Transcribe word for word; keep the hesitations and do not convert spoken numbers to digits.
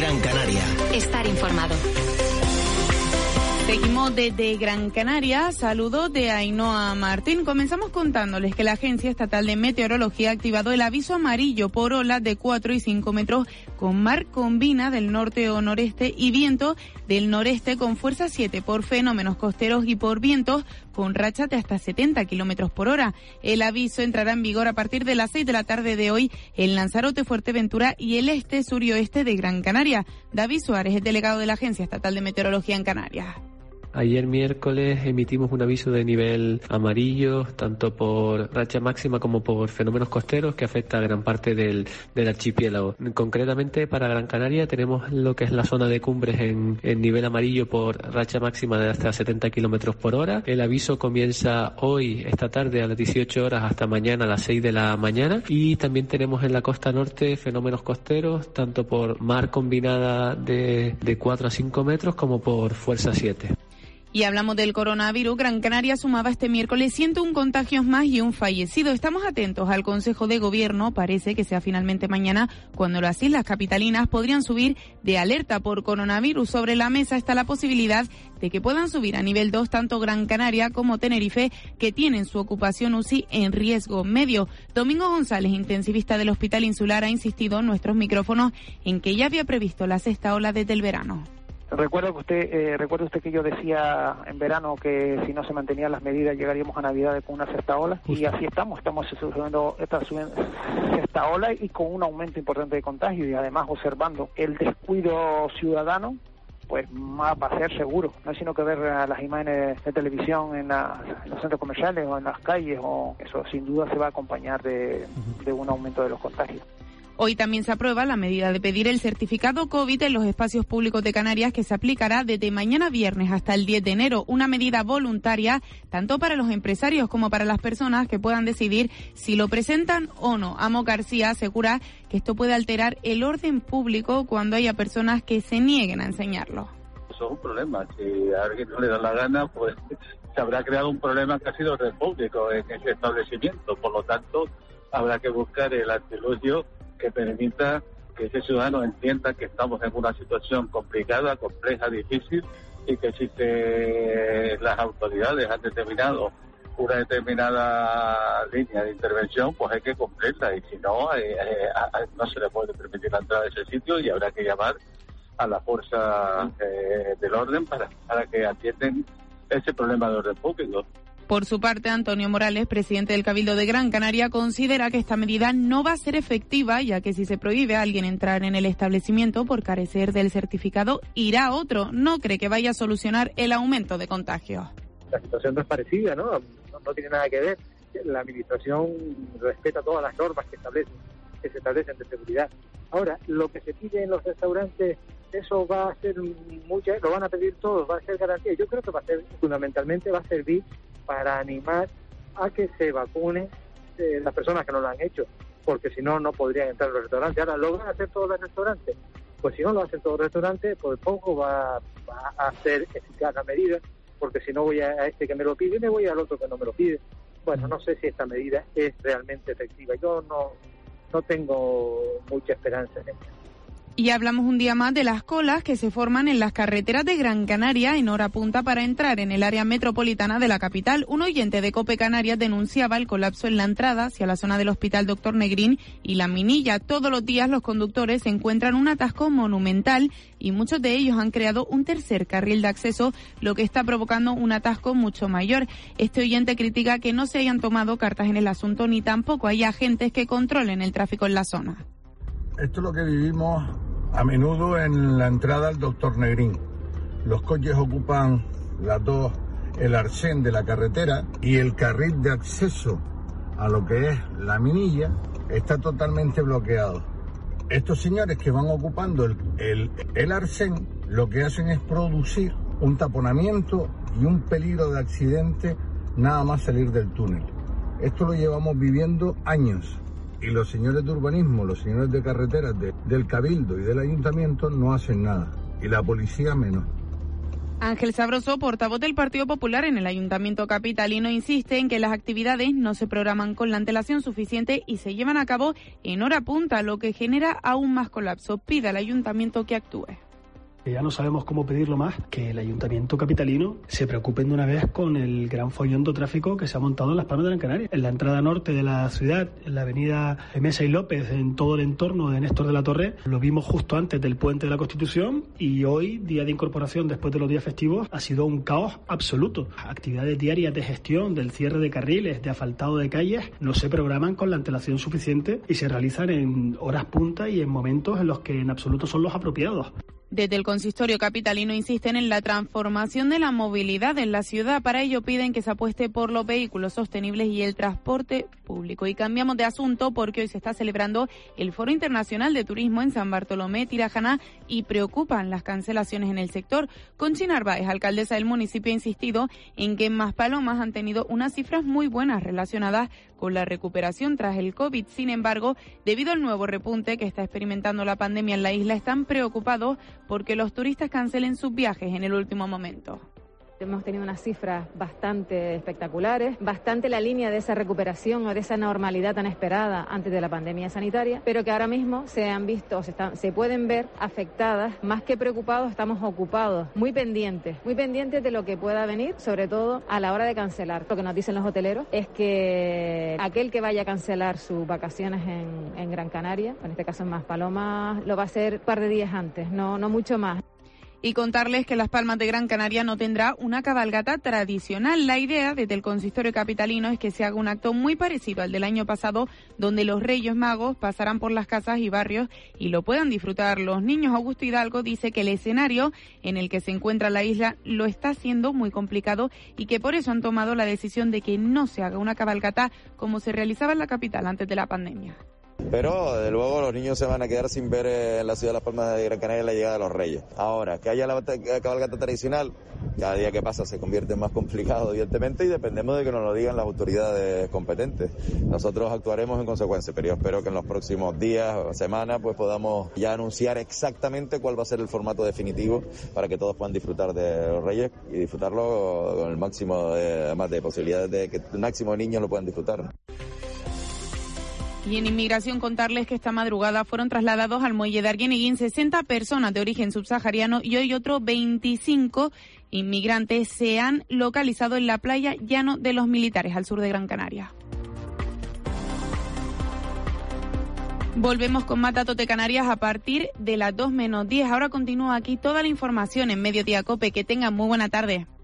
Gran Canaria. Estar informado. Seguimos desde Gran Canaria. Saludos de Ainhoa Martín. Comenzamos contándoles que la Agencia Estatal de Meteorología ha activado el aviso amarillo por olas de cuatro y cinco metros con mar combina del norte o noreste y viento del noreste con fuerza siete por fenómenos costeros y por vientos con rachas de hasta setenta kilómetros por hora. El aviso entrará en vigor a partir de las seis de la tarde de hoy en Lanzarote, Fuerteventura y el este, sur y oeste de Gran Canaria. David Suárez es delegado de la Agencia Estatal de Meteorología en Canarias. Ayer miércoles emitimos un aviso de nivel amarillo, tanto por racha máxima como por fenómenos costeros que afecta a gran parte del, del archipiélago. Concretamente para Gran Canaria tenemos lo que es la zona de Cumbres en, en nivel amarillo por racha máxima de hasta setenta kilómetros por hora. El aviso comienza hoy, esta tarde a las dieciocho horas hasta mañana a las seis de la mañana. Y también tenemos en la costa norte fenómenos costeros, tanto por mar combinada de, de cuatro a cinco metros como por fuerza siete. Y hablamos del coronavirus. Gran Canaria sumaba este miércoles ciento uno contagios más y un fallecido. Estamos atentos al Consejo de Gobierno. Parece que sea finalmente mañana cuando las islas capitalinas podrían subir de alerta por coronavirus. Sobre la mesa está la posibilidad de que puedan subir a nivel dos tanto Gran Canaria como Tenerife, que tienen su ocupación U C I en riesgo medio. Domingo González, intensivista del Hospital Insular, ha insistido en nuestros micrófonos en que ya había previsto la sexta ola desde el verano. Recuerdo que usted, eh, recuerda usted que yo decía en verano que si no se mantenían las medidas llegaríamos a Navidades con una sexta ola. Justo. Y así estamos, estamos subiendo esta sexta ola y con un aumento importante de contagio y además observando el descuido ciudadano, pues más va a ser seguro. No hay sino que ver las imágenes de televisión en, la, en los centros comerciales o en las calles, o eso sin duda se va a acompañar de, de un aumento de los contagios. Hoy también se aprueba la medida de pedir el certificado COVID en los espacios públicos de Canarias, que se aplicará desde mañana viernes hasta el diez de enero. Una medida voluntaria tanto para los empresarios como para las personas que puedan decidir si lo presentan o no. Amo García asegura que esto puede alterar el orden público cuando haya personas que se nieguen a enseñarlo. Eso es un problema. Si a alguien no le da la gana, pues se habrá creado un problema que ha sido orden público en ese establecimiento. Por lo tanto, habrá que buscar el artilugio que permita que ese ciudadano entienda que estamos en una situación complicada, compleja, difícil y que si te, las autoridades han determinado una determinada línea de intervención, pues hay que cumplirla y si no, eh, eh, no se le puede permitir la entrada a ese sitio y habrá que llamar a la fuerza eh, del orden para, para que atiendan ese problema de orden público. Por su parte, Antonio Morales, presidente del Cabildo de Gran Canaria, considera que esta medida no va a ser efectiva, ya que si se prohíbe a alguien entrar en el establecimiento por carecer del certificado, irá a otro. No cree que vaya a solucionar el aumento de contagios. La situación no es parecida, ¿no? No, no tiene nada que ver. La administración respeta todas las normas que establecen, que se establecen de seguridad. Ahora, lo que se pide en los restaurantes, eso va a ser mucha, lo van a pedir todos, va a ser garantía. Yo creo que va a ser, fundamentalmente, va a servir para animar a que se vacunen eh, las personas que no lo han hecho, porque si no, no podrían entrar a los restaurantes. Ahora, ¿lo van a hacer todos los restaurantes? Pues si no lo hacen todos los restaurantes, pues poco va, va a ser eficaz la medida, porque si no voy a este que me lo pide, me voy al otro que no me lo pide. Bueno, no sé si esta medida es realmente efectiva. Yo no, no tengo mucha esperanza en ella. Y hablamos un día más de las colas que se forman en las carreteras de Gran Canaria en hora punta para entrar en el área metropolitana de la capital. Un oyente de COPE Canarias denunciaba el colapso en la entrada hacia la zona del Hospital Doctor Negrín y La Minilla. Todos los días los conductores se encuentran un atasco monumental y muchos de ellos han creado un tercer carril de acceso, lo que está provocando un atasco mucho mayor. Este oyente critica que no se hayan tomado cartas en el asunto ni tampoco hay agentes que controlen el tráfico en la zona. Esto es lo que vivimos a menudo en la entrada al Doctor Negrín. Los coches ocupan las dos, el arcén de la carretera y el carril de acceso a lo que es La Minilla está totalmente bloqueado. Estos señores que van ocupando el, el, el arcén lo que hacen es producir un taponamiento y un peligro de accidente nada más salir del túnel. Esto lo llevamos viviendo años. Y los señores de urbanismo, los señores de carreteras de, del Cabildo y del Ayuntamiento no hacen nada. Y la policía menos. Ángel Sabroso, portavoz del Partido Popular en el Ayuntamiento capitalino, insiste en que las actividades no se programan con la antelación suficiente y se llevan a cabo en hora punta, lo que genera aún más colapso. Pide al Ayuntamiento que actúe. Ya no sabemos cómo pedirlo más, que el Ayuntamiento capitalino se preocupen de una vez con el gran follón de tráfico que se ha montado en Las Palmas de Gran Canaria. En la entrada norte de la ciudad, en la avenida Mesa y López, en todo el entorno de Néstor de la Torre, lo vimos justo antes del Puente de la Constitución y hoy, día de incorporación después de los días festivos, ha sido un caos absoluto. Actividades diarias de gestión, del cierre de carriles, de asfaltado de calles, no se programan con la antelación suficiente y se realizan en horas punta y en momentos en los que en absoluto son los apropiados. Desde el consistorio capitalino insisten en la transformación de la movilidad en la ciudad. Para ello piden que se apueste por los vehículos sostenibles y el transporte público. Y cambiamos de asunto porque hoy se está celebrando el Foro Internacional de Turismo en San Bartolomé, Tirajana, y preocupan las cancelaciones en el sector. Conchi Narváez, alcaldesa del municipio, ha insistido en que en Maspalomas han tenido unas cifras muy buenas relacionadas con la recuperación tras el COVID. Sin embargo, debido al nuevo repunte que está experimentando la pandemia en la isla, están preocupados porque los turistas cancelen sus viajes en el último momento. Hemos tenido unas cifras bastante espectaculares, bastante la línea de esa recuperación o de esa normalidad tan esperada antes de la pandemia sanitaria, pero que ahora mismo se han visto, se, están, se pueden ver afectadas. Más que preocupados, estamos ocupados, muy pendientes, muy pendientes de lo que pueda venir, sobre todo a la hora de cancelar. Lo que nos dicen los hoteleros es que aquel que vaya a cancelar sus vacaciones en, en Gran Canaria, en este caso en Maspalomas, lo va a hacer un par de días antes, no, no mucho más. Y contarles que Las Palmas de Gran Canaria no tendrá una cabalgata tradicional. La idea desde el consistorio capitalino es que se haga un acto muy parecido al del año pasado, donde los Reyes Magos pasarán por las casas y barrios y lo puedan disfrutar los niños. Augusto Hidalgo dice que el escenario en el que se encuentra la isla lo está haciendo muy complicado y que por eso han tomado la decisión de que no se haga una cabalgata como se realizaba en la capital antes de la pandemia. Pero, de luego, los niños se van a quedar sin ver en la ciudad de Las Palmas de Gran Canaria la llegada de los Reyes. Ahora, que haya la cabalgata tradicional, cada día que pasa se convierte en más complicado, evidentemente, y dependemos de que nos lo digan las autoridades competentes. Nosotros actuaremos en consecuencia, pero yo espero que en los próximos días o semanas pues podamos ya anunciar exactamente cuál va a ser el formato definitivo para que todos puedan disfrutar de los Reyes y disfrutarlo con el máximo de, además de posibilidades de que el máximo de niños lo puedan disfrutar. Y en inmigración contarles que esta madrugada fueron trasladados al muelle de Arguineguín sesenta personas de origen subsahariano y hoy otros veinticinco inmigrantes se han localizado en la playa Llano de los Militares, al sur de Gran Canaria. Volvemos con más datos de Canarias a partir de las dos menos diez. Ahora continúa aquí toda la información en Mediodía COPE. Que tengan muy buena tarde.